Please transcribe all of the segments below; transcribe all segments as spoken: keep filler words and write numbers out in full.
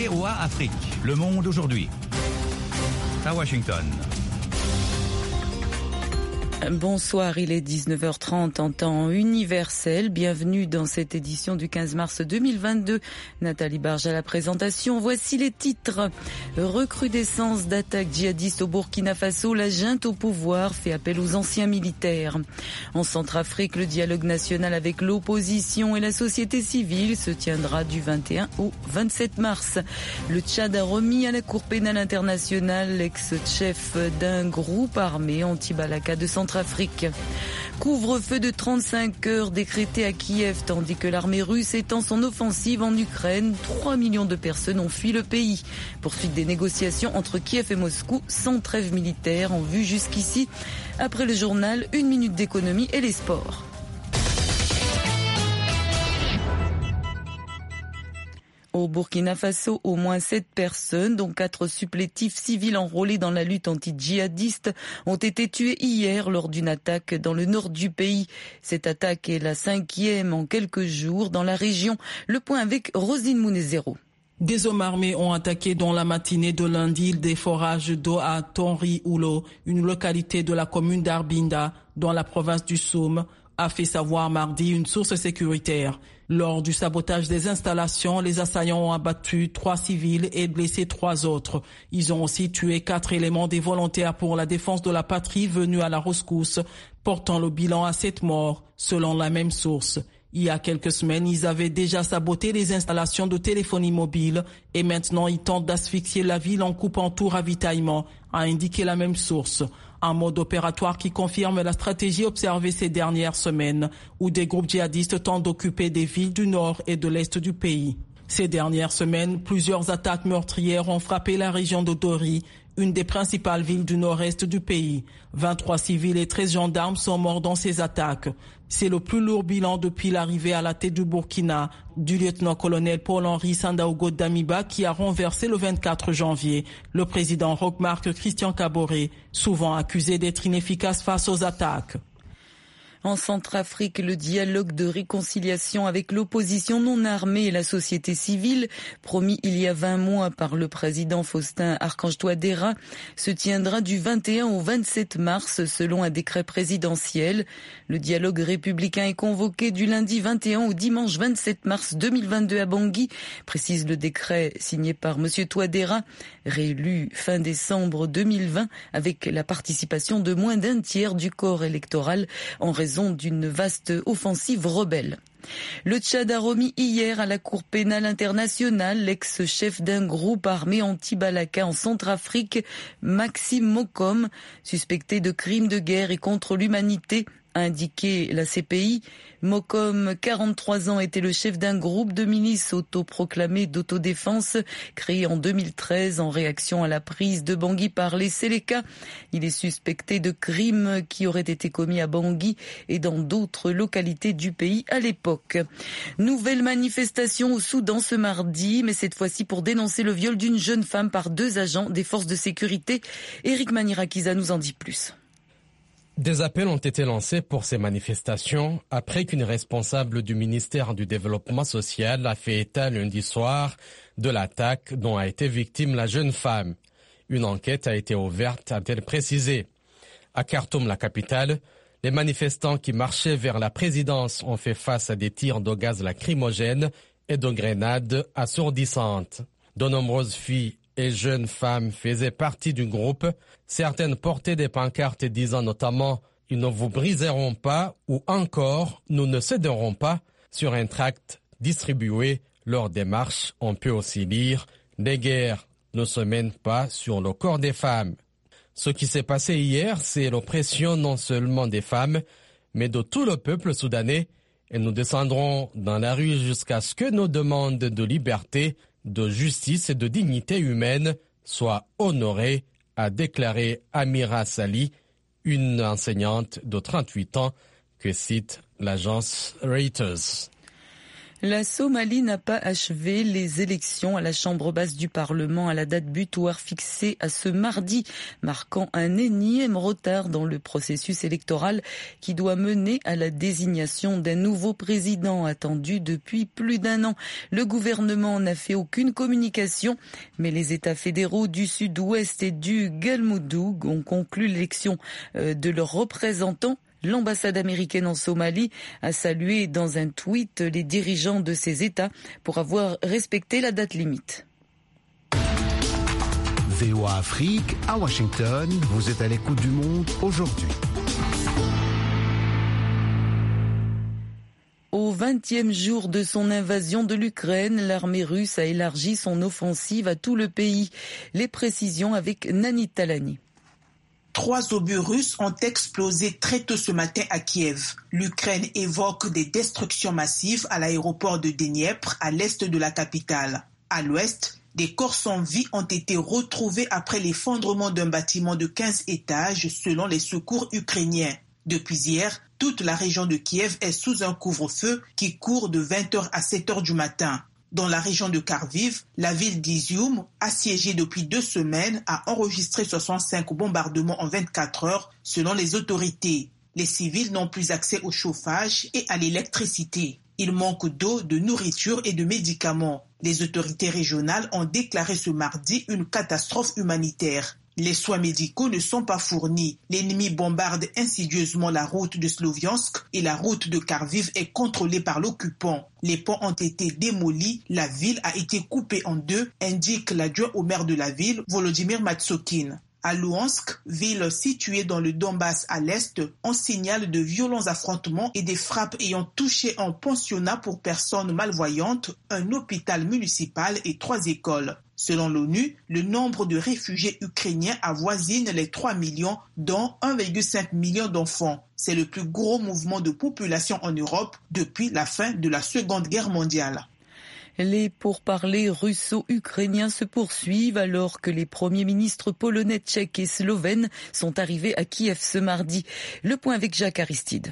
V O A Afrique. Le monde aujourd'hui. À Washington. Bonsoir, il est dix-neuf heures trente en temps universel. Bienvenue dans cette édition du quinze mars deux mille vingt-deux. Nathalie Barge à la présentation. Voici les titres. Recrudescence d'attaques djihadistes au Burkina Faso. La junte au pouvoir fait appel aux anciens militaires. En Centrafrique, le dialogue national avec l'opposition et la société civile se tiendra du vingt et un au vingt-sept mars. Le Tchad a remis à la Cour pénale internationale l'ex-chef d'un groupe armé anti-Balaka de Centrafrique. Afrique. Couvre-feu de trente-cinq heures décrété à Kiev tandis que l'armée russe étend son offensive en Ukraine. trois millions de personnes ont fui le pays. Poursuite des négociations entre Kiev et Moscou sans trêve militaire en vue jusqu'ici. Après le journal, une minute d'économie et les sports. Au Burkina Faso, au moins sept personnes, dont quatre supplétifs civils enrôlés dans la lutte anti-djihadiste, ont été tués hier lors d'une attaque dans le nord du pays. Cette attaque est la cinquième en quelques jours dans la région. Le point avec Rosine Mounezero. Des hommes armés ont attaqué dans la matinée de lundi des forages d'eau à Tonri-Oulo, une localité de la commune d'Arbinda, dans la province du Soum, a fait savoir mardi une source sécuritaire. Lors du sabotage des installations, les assaillants ont abattu trois civils et blessé trois autres. Ils ont aussi tué quatre éléments des volontaires pour la défense de la patrie venus à la rescousse, portant le bilan à sept morts, selon la même source. Il y a quelques semaines, ils avaient déjà saboté les installations de téléphonie mobile et maintenant ils tentent d'asphyxier la ville en coupant tout ravitaillement, a indiqué la même source. Un mode opératoire qui confirme la stratégie observée ces dernières semaines, où des groupes djihadistes tentent d'occuper des villes du nord et de l'est du pays. Ces dernières semaines, plusieurs attaques meurtrières ont frappé la région de Dori, une des principales villes du nord-est du pays. vingt-trois civils et treize gendarmes sont morts dans ces attaques. C'est le plus lourd bilan depuis l'arrivée à la tête du Burkina du lieutenant-colonel Paul-Henri Sandaogo Damiba qui a renversé le vingt-quatre janvier le président Roch-Marc Christian Kaboré, souvent accusé d'être inefficace face aux attaques. En Centrafrique, le dialogue de réconciliation avec l'opposition non armée et la société civile, promis il y a vingt mois par le président Faustin Archange Touadéra, se tiendra du vingt et un au vingt-sept mars selon un décret présidentiel. Le dialogue républicain est convoqué du lundi vingt et un au dimanche vingt-sept mars deux mille vingt-deux à Bangui, précise le décret signé par M. Touadéra, réélu fin décembre deux mille vingt avec la participation de moins d'un tiers du corps électoral en raison d'une vaste offensive rebelle. Le Tchad a remis hier à la Cour pénale internationale l'ex-chef d'un groupe armé anti-Balaka en Centrafrique, Maxime Mokom, suspecté de crimes de guerre et contre l'humanité, a indiqué la C P I. Mokom, quarante-trois ans, était le chef d'un groupe de milices autoproclamé d'autodéfense créé en deux mille treize en réaction à la prise de Bangui par les Séléka. Il est suspecté de crimes qui auraient été commis à Bangui et dans d'autres localités du pays à l'époque. Nouvelle manifestation au Soudan ce mardi, mais cette fois-ci pour dénoncer le viol d'une jeune femme par deux agents des forces de sécurité. Eric Manirakiza nous en dit plus. Des appels ont été lancés pour ces manifestations après qu'une responsable du ministère du Développement social a fait état lundi soir de l'attaque dont a été victime la jeune femme. Une enquête a été ouverte, a-t-elle précisé. À Khartoum, la capitale, les manifestants qui marchaient vers la présidence ont fait face à des tirs de gaz lacrymogène et de grenades assourdissantes. De nombreuses filles et jeunes femmes faisaient partie du groupe. Certaines portaient des pancartes disant notamment « Ils ne vous briseront pas » ou encore « Nous ne céderons pas » sur un tract distribué lors des marches. On peut aussi lire « Les guerres ne se mènent pas sur le corps des femmes ». Ce qui s'est passé hier, c'est l'oppression non seulement des femmes, mais de tout le peuple soudanais. Et nous descendrons dans la rue jusqu'à ce que nos demandes de liberté, de justice et de dignité humaine soient honorées, a déclaré Amira Sali, une enseignante de trente-huit ans que cite l'agence Reuters. La Somalie n'a pas achevé les élections à la Chambre basse du Parlement à la date butoir fixée à ce mardi, marquant un énième retard dans le processus électoral qui doit mener à la désignation d'un nouveau président attendu depuis plus d'un an. Le gouvernement n'a fait aucune communication, mais les États fédéraux du Sud-Ouest et du Galmudug ont conclu l'élection de leurs représentants. L'ambassade américaine en Somalie a salué dans un tweet les dirigeants de ces États pour avoir respecté la date limite. V O A Afrique, à Washington, vous êtes à l'écoute du monde aujourd'hui. Au vingtième jour de son invasion de l'Ukraine, l'armée russe a élargi son offensive à tout le pays. Les précisions avec Nani Talani. Trois obus russes ont explosé très tôt ce matin à Kiev. L'Ukraine évoque des destructions massives à l'aéroport de Dniepr, à l'est de la capitale. À l'ouest, des corps sans vie ont été retrouvés après l'effondrement d'un bâtiment de quinze étages selon les secours ukrainiens. Depuis hier, toute la région de Kiev est sous un couvre-feu qui court de vingt heures à sept heures du matin. Dans la région de Kharkiv, la ville d'Izium, assiégée depuis deux semaines, a enregistré soixante-cinq bombardements en vingt-quatre heures selon les autorités. Les civils n'ont plus accès au chauffage et à l'électricité. Il manque d'eau, de nourriture et de médicaments. Les autorités régionales ont déclaré ce mardi une catastrophe humanitaire. Les soins médicaux ne sont pas fournis. L'ennemi bombarde insidieusement la route de Sloviansk et la route de Kharkiv est contrôlée par l'occupant. Les ponts ont été démolis, la ville a été coupée en deux, indique l'adjoint au maire de la ville, Volodymyr Matsokin. À Louhansk, ville située dans le Donbass à l'est, on signale de violents affrontements et des frappes ayant touché un pensionnat pour personnes malvoyantes, un hôpital municipal et trois écoles. Selon l'ONU, le nombre de réfugiés ukrainiens avoisine les trois millions, dont un virgule cinq million d'enfants. C'est le plus gros mouvement de population en Europe depuis la fin de la Seconde Guerre mondiale. Les pourparlers russo-ukrainiens se poursuivent alors que les premiers ministres polonais, tchèques et slovènes sont arrivés à Kiev ce mardi. Le point avec Jacques Aristide.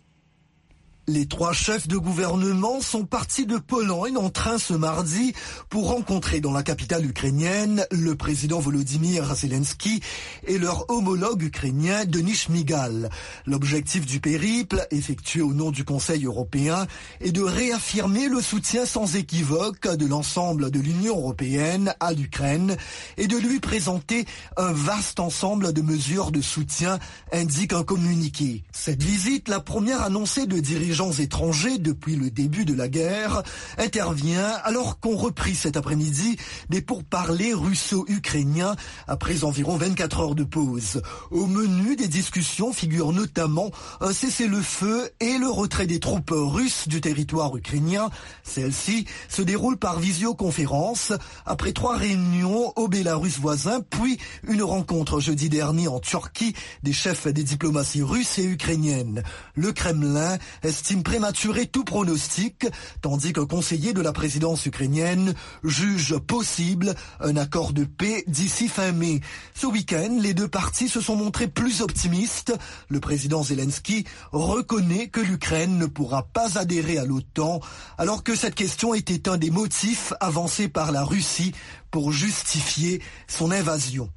Les trois chefs de gouvernement sont partis de Pologne en train ce mardi pour rencontrer dans la capitale ukrainienne le président Volodymyr Zelensky et leur homologue ukrainien Denis Shmyhal. L'objectif du périple, effectué au nom du Conseil européen, est de réaffirmer le soutien sans équivoque de l'ensemble de l'Union européenne à l'Ukraine et de lui présenter un vaste ensemble de mesures de soutien, indique un communiqué. Cette visite, la première annoncée de dirigeants étrangers depuis le début de la guerre, intervient alors qu'ont repris cet après-midi des pourparlers russo-ukrainiens après environ vingt-quatre heures de pause. Au menu des discussions figure notamment un cessez-le-feu et le retrait des troupes russes du territoire ukrainien. Celle-ci se déroule par visioconférence après trois réunions au Bélarus voisin, puis une rencontre jeudi dernier en Turquie des chefs des diplomaties russes et ukrainiennes. Le Kremlin estime prématuré tout pronostic, tandis qu'un conseiller de la présidence ukrainienne juge possible un accord de paix d'ici fin mai. Ce week-end, les deux parties se sont montrées plus optimistes. Le président Zelensky reconnaît que l'Ukraine ne pourra pas adhérer à l'OTAN, alors que cette question était un des motifs avancés par la Russie pour justifier son invasion.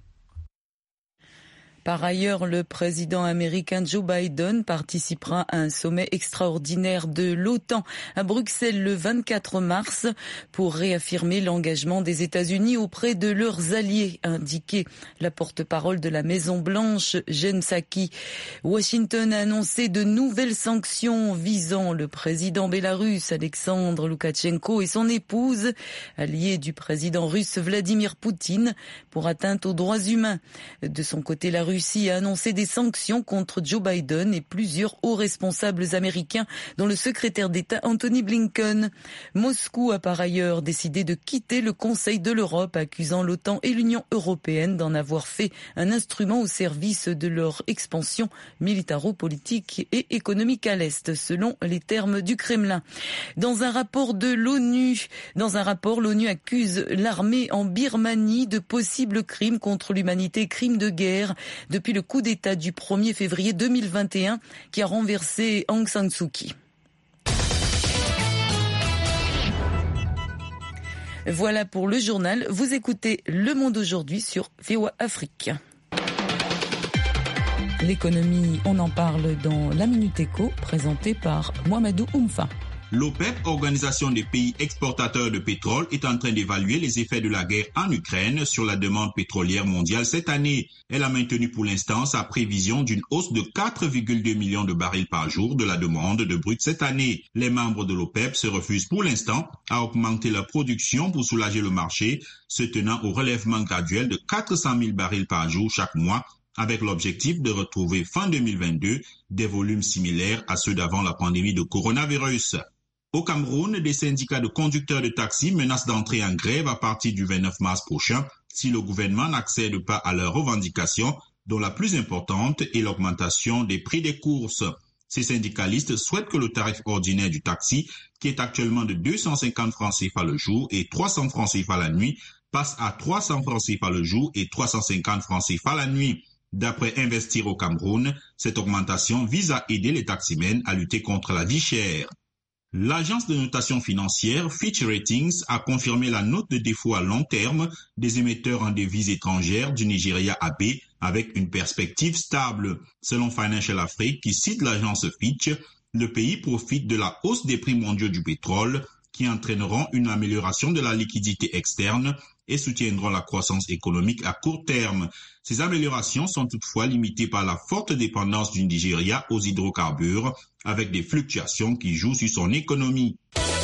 Par ailleurs, le président américain Joe Biden participera à un sommet extraordinaire de l'OTAN à Bruxelles le vingt-quatre mars pour réaffirmer l'engagement des États-Unis auprès de leurs alliés, indiqué la porte-parole de la Maison-Blanche, Jen Psaki. Washington a annoncé de nouvelles sanctions visant le président bélarusse Alexandre Loukachenko et son épouse, alliée du président russe Vladimir Poutine, pour atteinte aux droits humains. De son côté, la Russie a annoncé des sanctions contre Joe Biden et plusieurs hauts responsables américains, dont le secrétaire d'État Anthony Blinken. Moscou a par ailleurs décidé de quitter le Conseil de l'Europe, accusant l'OTAN et l'Union européenne d'en avoir fait un instrument au service de leur expansion militaro-politique et économique à l'Est, selon les termes du Kremlin. Dans un rapport de l'ONU, dans un rapport, l'ONU accuse l'armée en Birmanie de possibles crimes contre l'humanité et crimes de guerre depuis le coup d'État du premier février deux mille vingt et un qui a renversé Aung San Suu Kyi. Voilà pour le journal. Vous écoutez Le Monde aujourd'hui sur V O A Afrique. L'économie, on en parle dans la Minute Éco, présentée par Mohamedou Oumfa. L'OPEP, Organisation des pays exportateurs de pétrole, est en train d'évaluer les effets de la guerre en Ukraine sur la demande pétrolière mondiale cette année. Elle a maintenu pour l'instant sa prévision d'une hausse de quatre virgule deux millions de barils par jour de la demande de brut cette année. Les membres de l'OPEP se refusent pour l'instant à augmenter leur production pour soulager le marché, se tenant au relèvement graduel de quatre cent mille barils par jour chaque mois, avec l'objectif de retrouver fin deux mille vingt-deux des volumes similaires à ceux d'avant la pandémie de coronavirus. Au Cameroun, des syndicats de conducteurs de taxi menacent d'entrer en grève à partir du vingt-neuf mars prochain si le gouvernement n'accède pas à leurs revendications, dont la plus importante est l'augmentation des prix des courses. Ces syndicalistes souhaitent que le tarif ordinaire du taxi, qui est actuellement de deux cent cinquante francs C F A le jour et trois cents francs C F A la nuit, passe à trois cents francs C F A le jour et trois cent cinquante francs C F A la nuit. D'après Investir au Cameroun, cette augmentation vise à aider les taximens à lutter contre la vie chère. L'agence de notation financière Fitch Ratings a confirmé la note de défaut à long terme des émetteurs en devises étrangères du Nigeria A B avec une perspective stable. Selon Financial Afrique, qui cite l'agence Fitch, le pays profite de la hausse des prix mondiaux du pétrole qui entraîneront une amélioration de la liquidité externe et soutiendront la croissance économique à court terme. Ces améliorations sont toutefois limitées par la forte dépendance du Nigeria aux hydrocarbures, avec des fluctuations qui jouent sur son économie.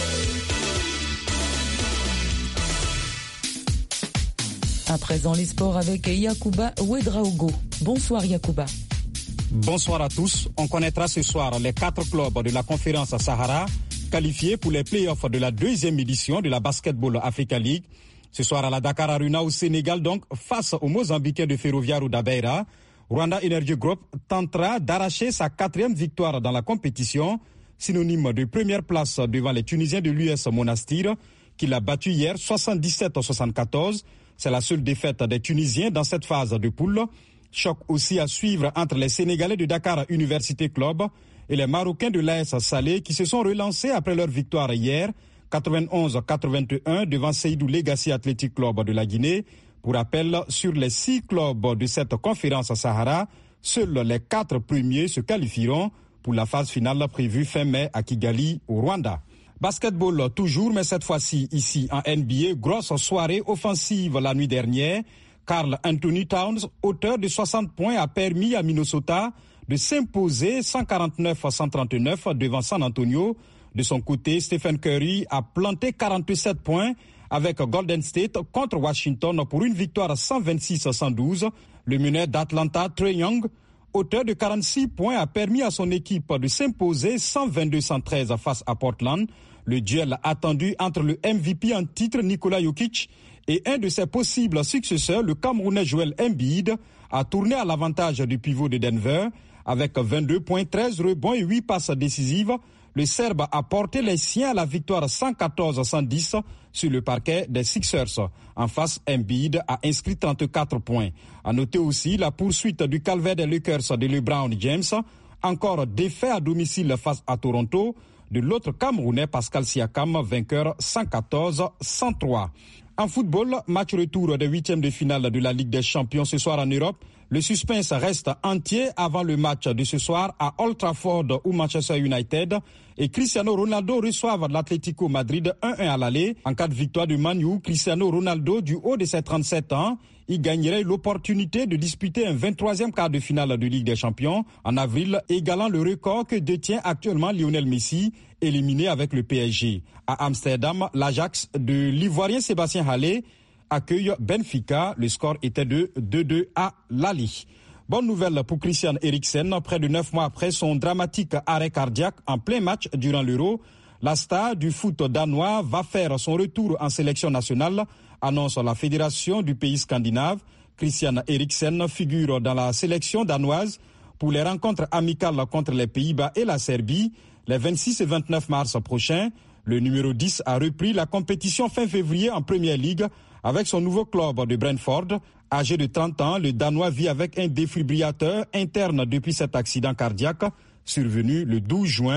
À présent, les sports avec Yacouba Ouedraogo. Bonsoir Yacouba. Bonsoir à tous. On connaîtra ce soir les quatre clubs de la conférence Sahara qualifiés pour les playoffs de la deuxième édition de la Basketball Africa League. Ce soir à la Dakar Arena au Sénégal, donc, face aux Mozambicains de Ferroviario d'Abeira, Rwanda Energy Group tentera d'arracher sa quatrième victoire dans la compétition, synonyme de première place devant les Tunisiens de l'U S Monastir, qui l'a battu hier soixante-dix-sept à soixante-quatorze. C'est la seule défaite des Tunisiens dans cette phase de poule. Choc aussi à suivre entre les Sénégalais de Dakar Université Club et les Marocains de l'A S Salé qui se sont relancés après leur victoire hier, quatre-vingt-onze à quatre-vingt-un devant Seydou Legacy Athletic Club de la Guinée. Pour rappel, sur les six clubs de cette conférence Sahara, seuls les quatre premiers se qualifieront pour la phase finale prévue fin mai à Kigali, au Rwanda. Basketball toujours, mais cette fois-ci ici en N B A, grosse soirée offensive la nuit dernière. Karl Anthony Towns, auteur de soixante points, a permis à Minnesota de s'imposer cent quarante-neuf à cent trente-neuf devant San Antonio. De son côté, Stephen Curry a planté quarante-sept points avec Golden State contre Washington pour une victoire cent vingt-six à cent douze. Le meneur d'Atlanta, Trae Young, auteur de quarante-six points, a permis à son équipe de s'imposer cent vingt-deux à cent treize face à Portland. Le duel attendu entre le M V P en titre Nikola Jokic et un de ses possibles successeurs, le Camerounais Joel Embiid, a tourné à l'avantage du pivot de Denver avec vingt-deux points, treize rebonds et huit passes décisives. Le Serbe a porté les siens à la victoire cent quatorze à cent dix sur le parquet des Sixers. En face, Embiid a inscrit trente-quatre points. À noter aussi la poursuite du calvaire des Lakers de LeBron James, encore défait à domicile face à Toronto, de l'autre Camerounais Pascal Siakam, vainqueur cent quatorze à cent trois. En football, match retour des huitièmes de finale de la Ligue des Champions ce soir en Europe. Le suspense reste entier avant le match de ce soir à Old Trafford où Manchester United et Cristiano Ronaldo reçoivent l'Atlético Madrid un un à l'aller. En cas de victoire du Man U, Cristiano Ronaldo, du haut de ses trente-sept ans, il gagnerait l'opportunité de disputer un vingt-troisième quart de finale de Ligue des Champions en avril, égalant le record que détient actuellement Lionel Messi, éliminé avec le P S G. À Amsterdam, l'Ajax de l'Ivoirien Sébastien Haller accueille Benfica. Le score était de deux deux à Lali. Bonne nouvelle pour Christian Eriksen. Près de neuf mois après son dramatique arrêt cardiaque en plein match durant l'Euro, la star du foot danois va faire son retour en sélection nationale, annonce la fédération du pays scandinave. Christian Eriksen figure dans la sélection danoise pour les rencontres amicales contre les Pays-Bas et la Serbie les vingt-six et vingt-neuf mars prochains. Le numéro dix a repris la compétition fin février en Premier League avec son nouveau club de Brentford. Âgé de trente ans, le Danois vit avec un défibrillateur interne depuis cet accident cardiaque survenu le douze juin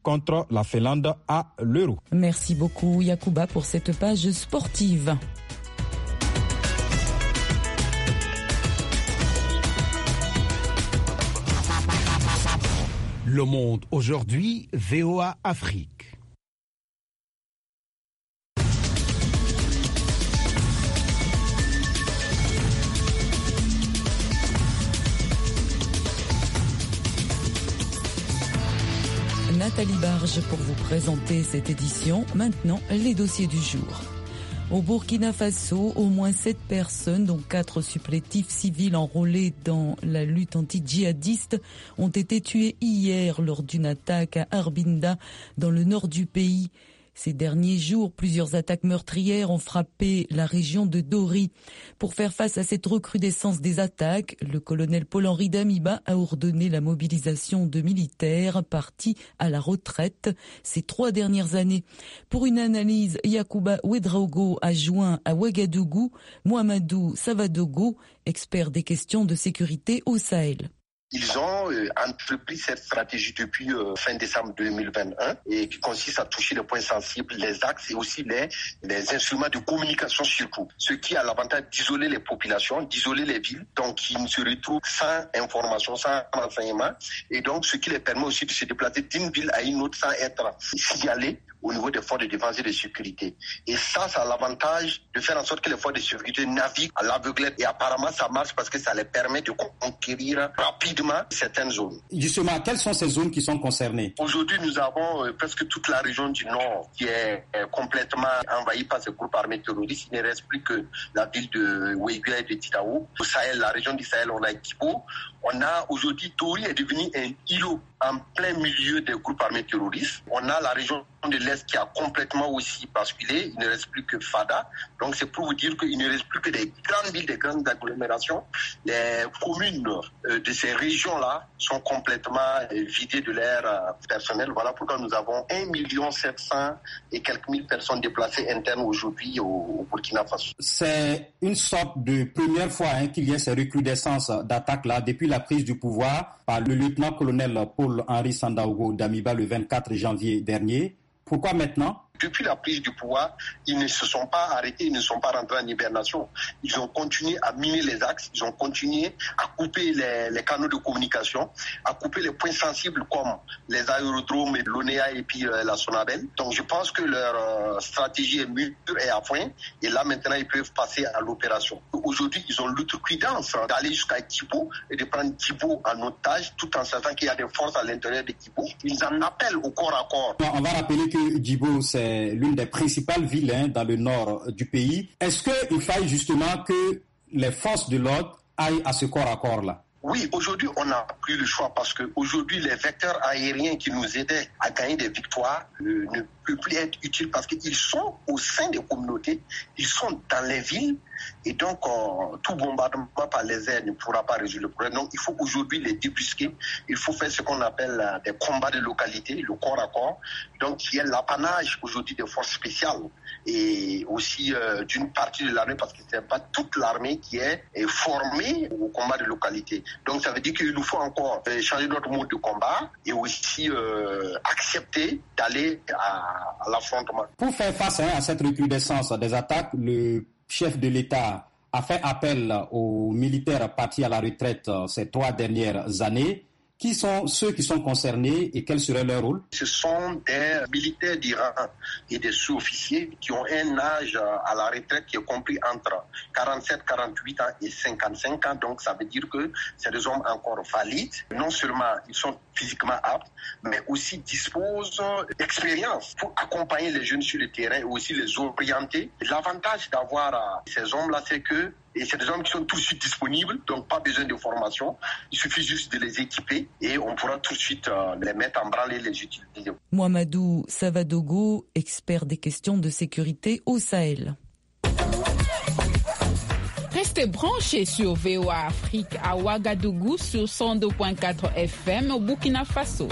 contre la Finlande à l'Euro. Merci beaucoup Yacouba pour cette page sportive. Le Monde aujourd'hui, V O A Afrique. Nathalie Barge pour vous présenter cette édition. Maintenant, les dossiers du jour. Au Burkina Faso, au moins sept personnes, dont quatre supplétifs civils enrôlés dans la lutte anti-djihadiste, ont été tués hier lors d'une attaque à Arbinda, dans le nord du pays. Ces derniers jours, plusieurs attaques meurtrières ont frappé la région de Dori. Pour faire face à cette recrudescence des attaques, le colonel Paul-Henri Damiba a ordonné la mobilisation de militaires partis à la retraite ces trois dernières années. Pour une analyse, Yacouba Ouedraogo a joint à Ouagadougou Mohamedou Savadogo, expert des questions de sécurité au Sahel. Ils ont euh, entrepris cette stratégie depuis euh, fin décembre deux mille vingt et un et qui consiste à toucher les points sensibles, les axes et aussi les, les instruments de communication surtout. Ce qui a l'avantage d'isoler les populations, d'isoler les villes, donc qui ne se retrouvent sans information, sans renseignement, et donc ce qui les permet aussi de se déplacer d'une ville à une autre sans être signalés au niveau des forces de défense et de sécurité. Et ça, ça a l'avantage de faire en sorte que les forces de sécurité naviguent à l'aveuglette. Et apparemment, ça marche parce que ça les permet de conquérir rapidement certaines zones. Justement, quelles sont ces zones qui sont concernées? Aujourd'hui, nous avons euh, presque toute la région du Nord qui est euh, complètement envahie par ces groupes armés terroristes. Il ne reste plus que la ville de Ouéguia et de Tidao. Au Sahel, la région du Sahel, on a Kibo. On a aujourd'hui, Dori est devenu un îlot en plein milieu des groupes armés terroristes. On a la région de l'Est qui a complètement aussi basculé. Il ne reste plus que Fada. Donc c'est pour vous dire qu'il ne reste plus que des grandes villes, des grandes agglomérations. Les communes euh, de ces régions-là sont complètement euh, vidées de leur euh, personnel. Voilà pourquoi nous avons un million sept cents et quelques mille personnes déplacées internes aujourd'hui au, au Burkina Faso. C'est une sorte de première fois hein, qu'il y ait ces recrudescences d'attaques-là depuis la prise du pouvoir par le lieutenant-colonel Paul-Henri Sandaogo Damiba le vingt-quatre janvier dernier. Pourquoi maintenant ? Depuis la prise du pouvoir, ils ne se sont pas arrêtés, ils ne sont pas rentrés en hibernation. Ils ont continué à miner les axes, ils ont continué à couper les, les canaux de communication, à couper les points sensibles comme les aérodromes, l'O N E A et puis euh, la Sonabel. Donc je pense que leur euh, stratégie est mûre et à point. Et là maintenant, ils peuvent passer à l'opération. Aujourd'hui, ils ont l'outrecuidance d'aller jusqu'à Kibo et de prendre Kibo en otage, tout en sachant qu'il y a des forces à l'intérieur de Kibo. Ils en appellent au corps à corps. On va rappeler que Djibo, c'est l'une des principales villes hein, dans le nord du pays. Est-ce qu'il faille justement que les forces de l'ordre aillent à ce corps à corps-là? Oui, aujourd'hui, on n'a plus le choix parce que aujourd'hui, les vecteurs aériens qui nous aidaient à gagner des victoires euh, ne peuvent plus être utiles parce qu'ils sont au sein des communautés, ils sont dans les villes et donc euh, tout bombardement par les airs ne pourra pas résoudre le problème. Donc, il faut aujourd'hui les débusquer. Il faut faire ce qu'on appelle euh, des combats de localité, le corps à corps. Donc, qui est l'apanage aujourd'hui des forces spéciales et aussi euh, d'une partie de l'armée parce que ce n'est pas toute l'armée qui est, est formée au combat de localité. Donc ça veut dire qu'il nous faut encore changer notre mode de combat et aussi euh, accepter d'aller à, à l'affrontement. Pour faire face hein, à cette recrudescence des attaques, le chef de l'État a fait appel aux militaires partis à la retraite ces trois dernières années. Qui sont ceux qui sont concernés et quel serait leur rôle? Ce sont des militaires d'Iran et des sous-officiers qui ont un âge à la retraite qui est compris entre quarante-sept, quarante-huit ans et cinquante-cinq ans. Donc ça veut dire que c'est des hommes encore valides. Non seulement ils sont physiquement aptes, mais aussi disposent d'expérience pour accompagner les jeunes sur le terrain et aussi les orienter. L'avantage d'avoir ces hommes-là, c'est que et c'est des hommes qui sont tout de suite disponibles, donc pas besoin de formation. Il suffit juste de les équiper et on pourra tout de suite euh, les mettre en branle et les utiliser. Mohamedou Savadogo, expert des questions de sécurité au Sahel. Restez branchés sur V O A Afrique à Ouagadougou sur cent deux virgule quatre F M au Burkina Faso.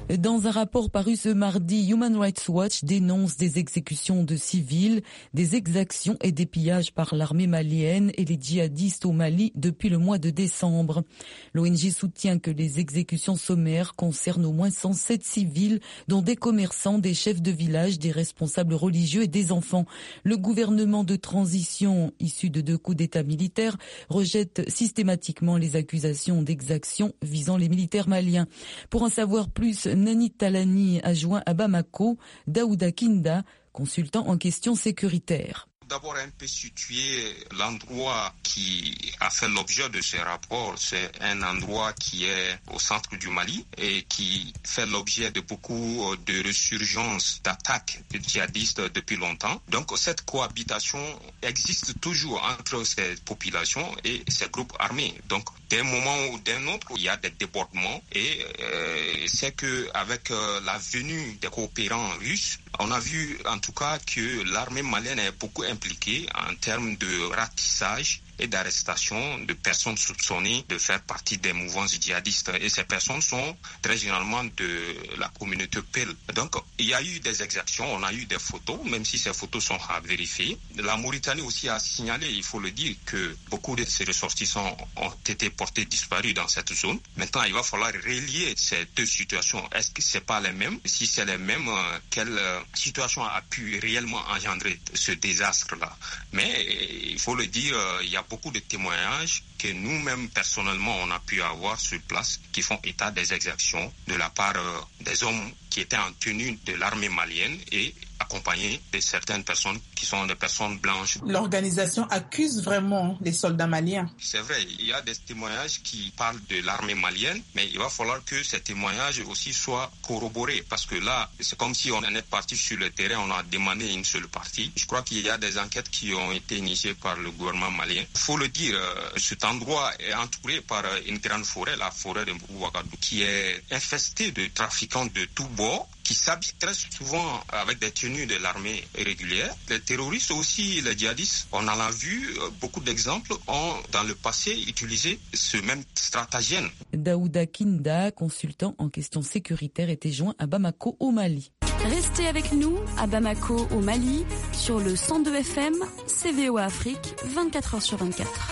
Dans un rapport paru ce mardi, Human Rights Watch dénonce des exécutions de civils, des exactions et des pillages par l'armée malienne et les djihadistes au Mali depuis le mois de décembre. L'O N G soutient que les exécutions sommaires concernent au moins cent sept civils, dont des commerçants, des chefs de village, des responsables religieux et des enfants. Le gouvernement de transition, issu de deux coups d'État militaires, rejette systématiquement les accusations d'exactions visant les militaires maliens. Pour en savoir plus, Nani Talani a joint à Bamako Daouda Kinda, consultant en questions sécuritaires. D'abord un peu situer l'endroit qui a fait l'objet de ce rapport. C'est un endroit qui est au centre du Mali et qui fait l'objet de beaucoup de résurgences, d'attaques de djihadistes depuis longtemps. Donc cette cohabitation existe toujours entre ces populations et ces groupes armés. Donc d'un moment ou d'un autre, il y a des débordements et euh, c'est que avec euh, la venue des coopérants russes, on a vu en tout cas que l'armée malienne est beaucoup impliquée en termes de ratissage et d'arrestation de personnes soupçonnées de faire partie des mouvances djihadistes. Et ces personnes sont très généralement de la communauté P E L. Donc, il y a eu des exactions, on a eu des photos, même si ces photos sont à vérifier. La Mauritanie aussi a signalé, il faut le dire, que beaucoup de ces ressortissants ont été portés disparus dans cette zone. Maintenant, il va falloir relier ces deux situations. Est-ce que c'est pas les mêmes? Si c'est les mêmes, quelle situation a pu réellement engendrer ce désastre-là? Mais il faut le dire, il y a beaucoup de témoignages que nous-mêmes, personnellement, on a pu avoir sur place qui font état des exactions de la part euh, des hommes qui étaient en tenue de l'armée malienne et accompagnés de certaines personnes qui sont des personnes blanches. L'organisation accuse vraiment les soldats maliens. C'est vrai, il y a des témoignages qui parlent de l'armée malienne, mais il va falloir que ces témoignages aussi soient corroborés parce que là, c'est comme si on est parti sur le terrain, on a demandé une seule partie. Je crois qu'il y a des enquêtes qui ont été initiées par le gouvernement malien. Il faut le dire, cet endroit est entouré par une grande forêt, la forêt de Ouagadougou, qui est infestée de trafiquants de tous bords, qui s'habillent très souvent avec des tenues de l'armée régulière. Les terroristes aussi, les djihadistes, on en a vu beaucoup d'exemples, ont dans le passé utilisé ce même stratagème. Daouda Kinda, consultant en questions sécuritaires, était joint à Bamako au Mali. Restez avec nous à Bamako au Mali sur le cent deux F M, C V O Afrique, vingt-quatre heures sur vingt-quatre.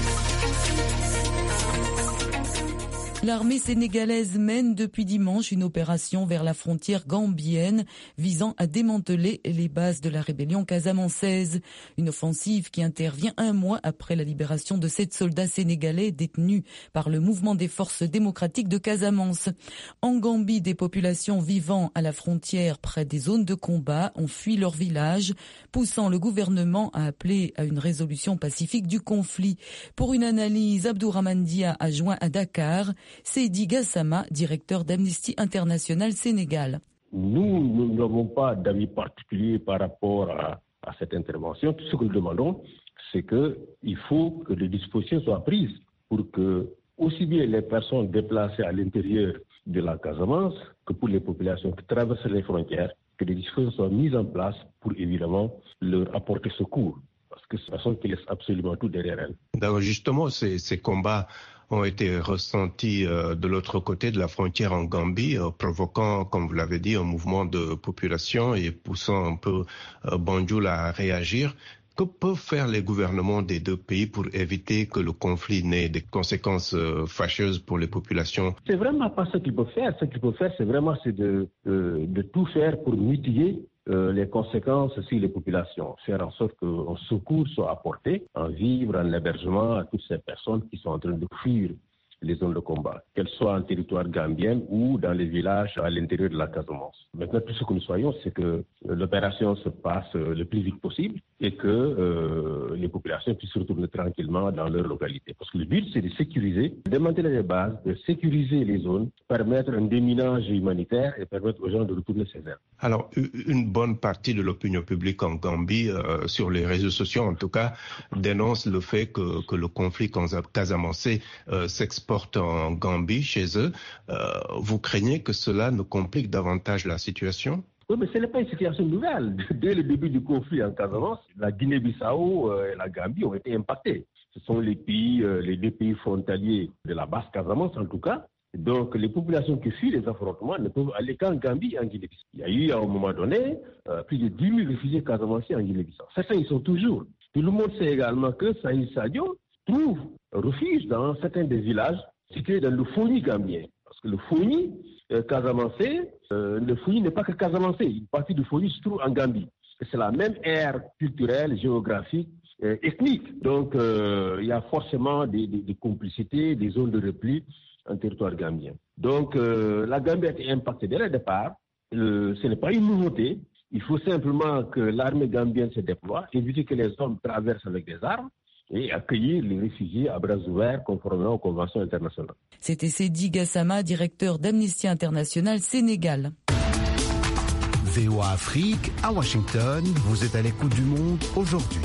L'armée sénégalaise mène depuis dimanche une opération vers la frontière gambienne visant à démanteler les bases de la rébellion casamançaise. Une offensive qui intervient un mois après la libération de sept soldats sénégalais détenus par le mouvement des forces démocratiques de Casamance. En Gambie, des populations vivant à la frontière près des zones de combat ont fui leur village, poussant le gouvernement à appeler à une résolution pacifique du conflit. Pour une analyse, Abdourahmane Dia a joint à Dakar Seydi Gassama, directeur d'Amnesty International Sénégal. Nous, nous n'avons pas d'avis particulier par rapport à, à cette intervention. Tout ce que nous demandons, c'est qu'il faut que des dispositions soient prises pour que aussi bien les personnes déplacées à l'intérieur de la Casamance que pour les populations qui traversent les frontières, que des dispositions soient mises en place pour évidemment leur apporter secours. Parce que ce sont qui laissent absolument tout derrière elles. D'abord, justement, ces, ces combats ont été ressentis euh, de l'autre côté de la frontière en Gambie, euh, provoquant, comme vous l'avez dit, un mouvement de population et poussant un peu euh, Banjul à réagir. Que peuvent faire les gouvernements des deux pays pour éviter que le conflit n'ait des conséquences euh, fâcheuses pour les populations? C'est vraiment pas ce qu'ils peuvent faire. Ce qu'ils peuvent faire, c'est vraiment c'est de, euh, de tout faire pour mitiguer euh, les conséquences sur les populations. Faire en sorte qu'un secours soit apporté, en vivre, en hébergement à toutes ces personnes qui sont en train de fuir les zones de combat, qu'elles soient en territoire gambien ou dans les villages à l'intérieur de la Casamance. Maintenant, tout ce que nous soyons, c'est que l'opération se passe le plus vite possible et que euh, les populations puissent retourner tranquillement dans leur localité. Parce que le but, c'est de sécuriser, de démanteler les bases, de sécuriser les zones, permettre un déminage humanitaire et permettre aux gens de retourner chez eux. Alors, une bonne partie de l'opinion publique en Gambie, euh, sur les réseaux sociaux en tout cas, dénonce le fait que, que le conflit casamancé euh, s'exporte en Gambie, chez eux. Euh, vous craignez que cela ne complique davantage la situation? Oui, mais ce n'est pas une situation nouvelle. Dès le début du conflit en Casamance, la Guinée-Bissau et la Gambie ont été impactés. Ce sont les pays, les deux pays frontaliers de la basse Casamance en tout cas. Donc, les populations qui fuient les affrontements ne peuvent aller qu'en Gambie et en Guinée-Bissau. Il y a eu, à un moment donné, euh, plus de dix mille réfugiés casamanciens en Guinée-Bissau. Certains, ils sont toujours. Tout le monde sait également que Saïd Sadio trouve refuge dans certains des villages situés dans le Foni gambien. Parce que le Foni euh, casamancé, euh, le Foni n'est pas que casamancé. Une partie du Foni se trouve en Gambie. Et c'est la même ère culturelle, géographique, euh, ethnique. Donc, euh, il y a forcément des, des, des complicités, des zones de repli en territoire gambien. Donc, euh, la Gambie a été impactée dès le départ. Euh, ce n'est pas une nouveauté. Il faut simplement que l'armée gambienne se déploie, éviter que les hommes traversent avec des armes et accueillir les réfugiés à bras ouverts conformément aux conventions internationales. C'était Seydi Gassama, directeur d'Amnesty International Sénégal. V O A Afrique, à Washington, vous êtes à l'écoute du monde aujourd'hui.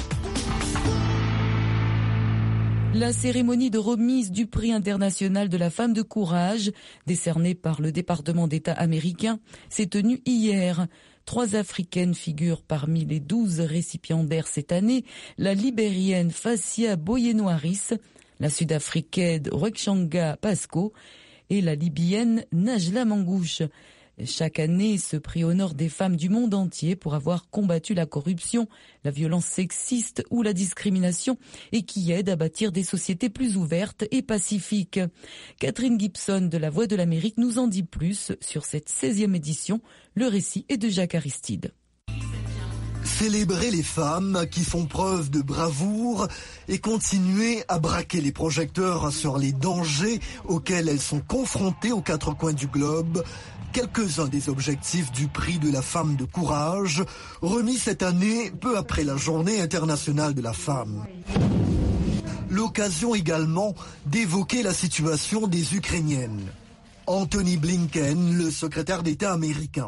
La cérémonie de remise du prix international de la femme de courage, décerné par le département d'État américain, s'est tenue hier. Trois Africaines figurent parmi les douze récipiendaires cette année, la Libérienne Fassia Boyeno-Harris, la Sud-Africaine Rwekshanga Pasco et la Libyenne Najla Mangouche. Chaque année, ce prix honore des femmes du monde entier pour avoir combattu la corruption, la violence sexiste ou la discrimination et qui aident à bâtir des sociétés plus ouvertes et pacifiques. Catherine Gibson de La Voix de l'Amérique nous en dit plus sur cette seizième édition. Le récit est de Jacques Aristide. Célébrer les femmes qui font preuve de bravoure et continuer à braquer les projecteurs sur les dangers auxquels elles sont confrontées aux quatre coins du globe. Quelques-uns des objectifs du prix de la femme de courage, remis cette année peu après la journée internationale de la femme. L'occasion également d'évoquer la situation des Ukrainiennes. Anthony Blinken, le secrétaire d'État américain.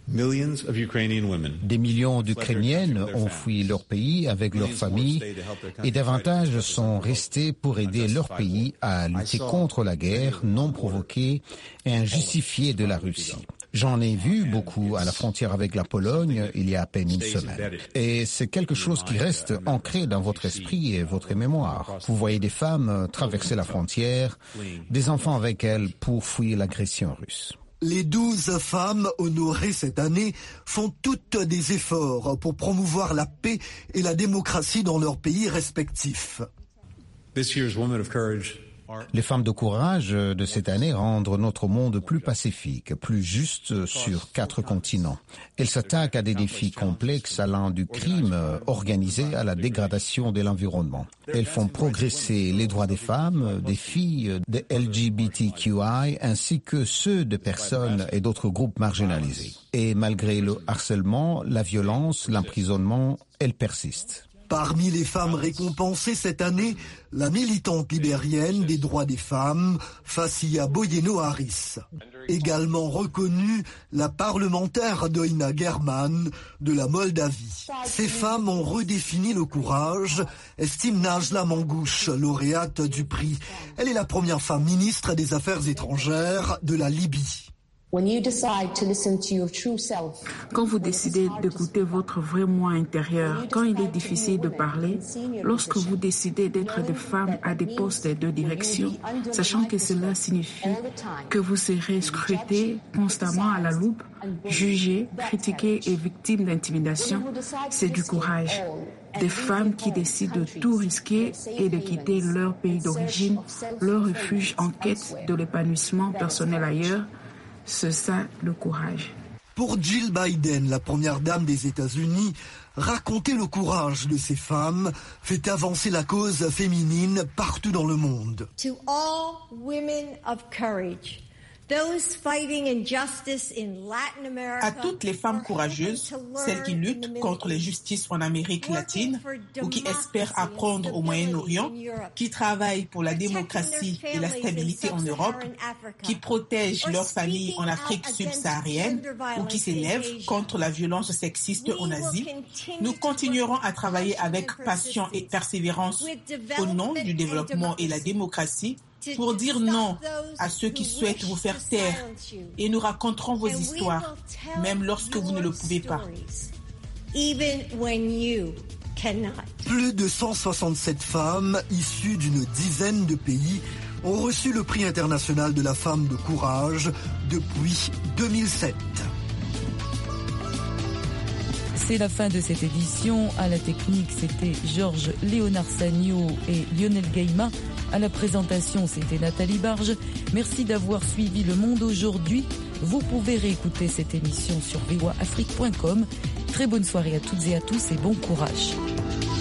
Des millions d'Ukrainiennes ont fui leur pays avec leurs familles et davantage sont restés pour aider leur pays à lutter contre la guerre non provoquée et injustifiée de la Russie. J'en ai vu beaucoup à la frontière avec la Pologne il y a à peine une semaine. Et c'est quelque chose qui reste ancré dans votre esprit et votre mémoire. Vous voyez des femmes traverser la frontière, des enfants avec elles pour fuir l'agression russe. Les douze femmes honorées cette année font toutes des efforts pour promouvoir la paix et la démocratie dans leurs pays respectifs. Les femmes de courage de cette année rendent notre monde plus pacifique, plus juste sur quatre continents. Elles s'attaquent à des défis complexes allant du crime organisé à la dégradation de l'environnement. Elles font progresser les droits des femmes, des filles, des L G B T Q I, ainsi que ceux de personnes et d'autres groupes marginalisés. Et malgré le harcèlement, la violence, l'emprisonnement, elles persistent. Parmi les femmes récompensées cette année, la militante libérienne des droits des femmes, Fassia Boyeno-Harris. Également reconnue, la parlementaire Doina German de la Moldavie. Ces femmes ont redéfini le courage, estime Najla Mangouche, lauréate du prix. Elle est la première femme ministre des Affaires étrangères de la Libye. Quand vous décidez d'écouter votre vrai moi intérieur, quand il est difficile de parler, lorsque vous décidez d'être des femmes à des postes de direction, sachant que cela signifie que vous serez scrutées constamment à la loupe, jugées, critiquées et victimes d'intimidation, c'est du courage. Des femmes qui décident de tout risquer et de quitter leur pays d'origine, leur refuge en quête de l'épanouissement personnel ailleurs, c'est ça le courage. Pour Jill Biden, la première dame des États-Unis, raconter le courage de ces femmes fait avancer la cause féminine partout dans le monde. To all women of courage. À toutes les femmes courageuses, celles qui luttent contre l'injustice en Amérique latine ou qui espèrent apprendre au Moyen-Orient, qui travaillent pour la démocratie et la stabilité en Europe, qui protègent leurs familles en Afrique subsaharienne ou qui s'élèvent contre la violence sexiste en Asie, nous continuerons à travailler avec passion et persévérance au nom du développement et la démocratie pour dire non à ceux qui souhaitent vous faire taire et nous raconterons vos histoires, même lorsque vous ne le pouvez pas. Plus de cent soixante-sept femmes issues d'une dizaine de pays ont reçu le prix international de la femme de courage depuis deux mille sept. C'est la fin de cette édition. À la technique, c'était Georges Léonard Sagno et Lionel Gaïma. À la présentation, c'était Nathalie Barge. Merci d'avoir suivi Le Monde aujourd'hui. Vous pouvez réécouter cette émission sur v o a afrique point com. Très bonne soirée à toutes et à tous et bon courage.